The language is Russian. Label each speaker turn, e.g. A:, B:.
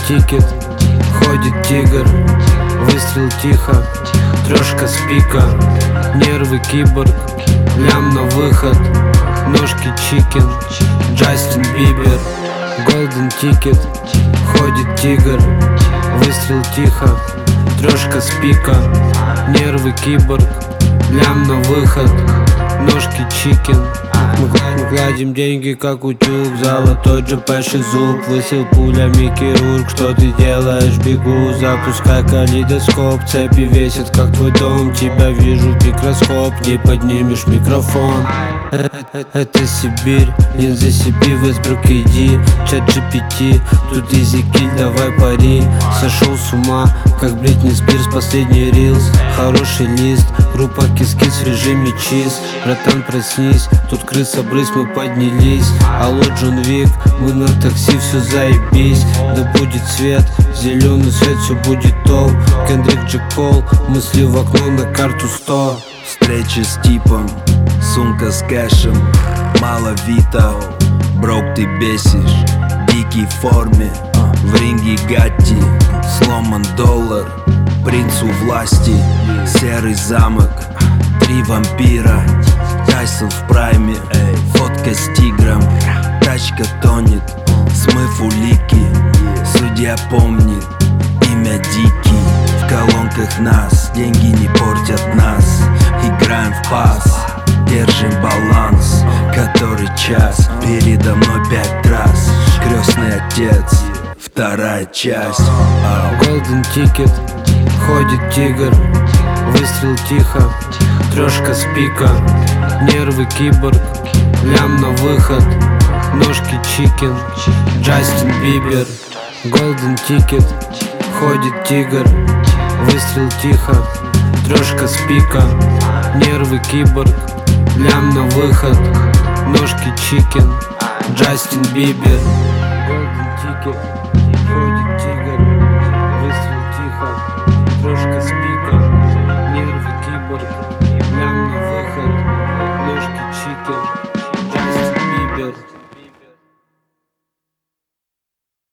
A: тикет, ходит тигр, выстрел тихо, трешка с пика, нервы киборг, лям на выход, ножки чикен, Джастин Бибер. Голден тикет, ходит тигр, выстрел тихо, трешка с пика, нервы киборг, лям на выход, ножки чикен. Мы гладим деньги как утюг, золотой джепеший зуб, высел пулями хирург. Что ты делаешь? Бегу, запускай калейдоскоп. Цепи весят как твой дом, тебя вижу в микроскоп. Не поднимешь микрофон. Это Сибирь, линзы себе в Эсбрук иди. Чат GPT, тут языки, давай пари. Сошел с ума, как Бритни Спирс, последний рилс. Хороший лист, группа кис-кис в режиме чиз. Братан, проснись, тут крыса брысь, мы поднялись. Алло, Джон Вик, мы на такси, все заебись. Да будет свет, зеленый свет, все будет топ. Кендрик Джи Кол, мысли в окно на карту 100.
B: Встреча с типом, сумка с кэшем, мало вита. Брок, ты бесишь, дикий в форме, в ринге Гатти. Сломан доллар, принцу власти. Серый замок, 3 вампира. Тайсон в прайме, фотка с тигром. Тачка тонет, смыв улики. Судья помнит, имя Дикий. В колонках нас, деньги не портят нас. Играем в пас, держим баланс. Который час, передо мной 5 раз. Крестный отец, 2-я часть.
A: Голден тикет, ходит тигр, выстрел тихо, трешка с пика, нервы киборг, лям на выход, ножки чикен, Джастин Бибер. Голден тикет, ходит тигр, выстрел тихо, трешка с пика, нервы киборг, лям на выход, ножки чикен, Джастин Бибер. Голден тикет.